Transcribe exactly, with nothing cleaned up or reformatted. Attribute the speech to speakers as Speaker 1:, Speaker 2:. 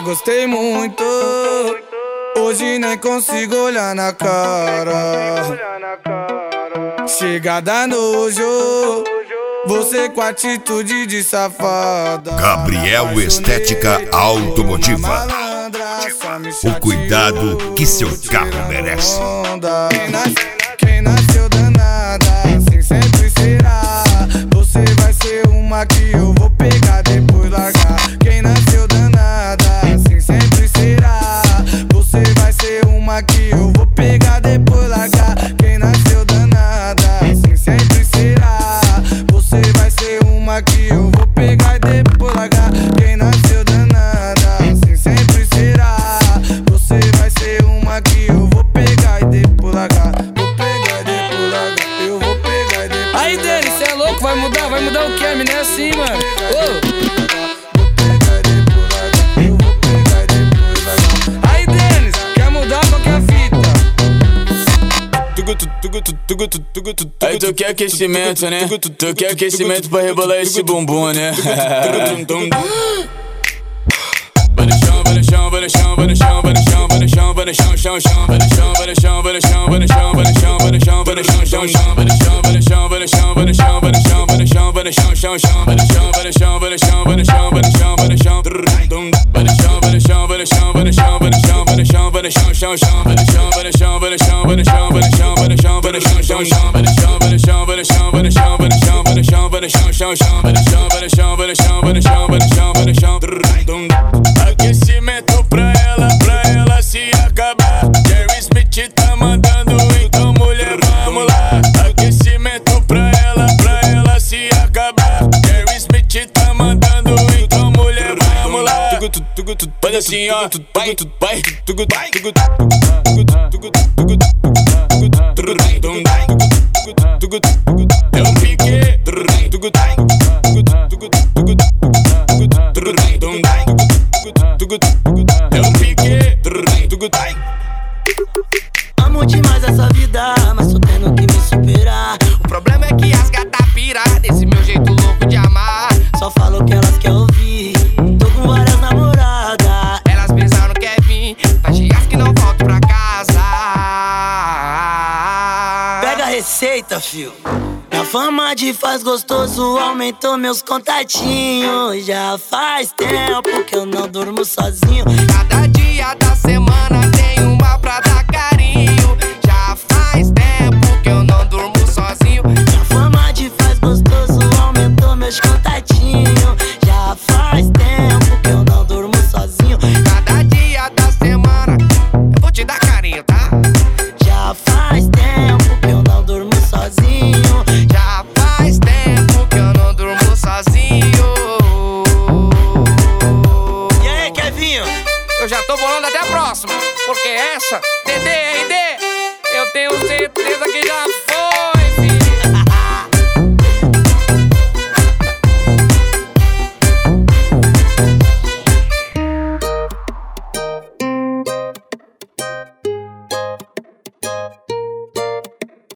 Speaker 1: gostei muito. Hoje nem consigo olhar na cara. Chega da nojo, você com atitude de safada.
Speaker 2: Gabriel Estética Automotiva. O cuidado que seu carro merece.
Speaker 1: Quem nasceu, quem nasceu danada, assim sempre será. Você vai ser uma que eu vou pegar, depois largar. Quem nasceu danada, assim sempre será. Você vai ser uma que eu vou pegar, depois largar. Quem nasceu danada, assim sempre será. Você vai ser uma que eu vou pegar e depois largar. Quem nasceu danada, assim sempre será. Você vai ser uma que eu vou pegar e depois largar. Vou pegar e depois largar. Eu vou pegar e depois largar.
Speaker 3: Aí, Denis, cê é louco? Vai mudar? Vai mudar o que? A mina é assim, mano. Ô.
Speaker 4: Aí tu quer aquecimento, né? Tu quer aquecimento pra rebolar esse bumbum, né? Vai no chão, vai no chão, vai no chão, vai no chão, vai no chão, vai no chão, vai no chão, chão, chão, vai no chão, vai no chão, vai no chão, vai no chão, vai no chão, vai no chão, vai no chão, chão, chão, vai no chão, vai no chão, vai no chão, vai no chão, vai no chão, vai no chão, vai no chão, chão, chão, vai no chão, vai no chão, vai no chão, vai no chão, vai no chão, vai no chão, vai no chão, vai no chão, vai no chão, vai no chão, vai no chão, vai no chão, vai no chão, chão, chão, vai no chão, vai no chão, vai no chão, vai no chão, vai no chão, vai no chão, vai no chão, chão, chão, vai no chão, vai no chão, vai no chão, vai no chão, vai no chão, vai no chão, vai no chão, chão, chão, vai no chão, vai no chão, vai no chão, vai no chão, vai no chão, vai no chão, aquecimento pra ela, pra ela se acabar. Jerry Smith tá mandando, então mulher, vamos lá. Aquecimento pra ela, pra ela se acabar. Jerry Smith tá mandando, então mulher, vamos lá. Faz assim, ó, vai, vai, é um pique. É um pique.
Speaker 5: Amo demais essa vida, mas tô tendo que me superar.
Speaker 6: O problema é que as gatas piram desse meu jeito louco de amar.
Speaker 5: Só falo o que elas querem ouvir. Tô com várias namoradas.
Speaker 6: Elas pensaram que é vir, faz dias que não volto pra casa.
Speaker 5: Pega a receita, fio. A fama de faz gostoso aumentou meus contatinhos. Já faz tempo que eu não durmo sozinho.
Speaker 6: Cada dia da semana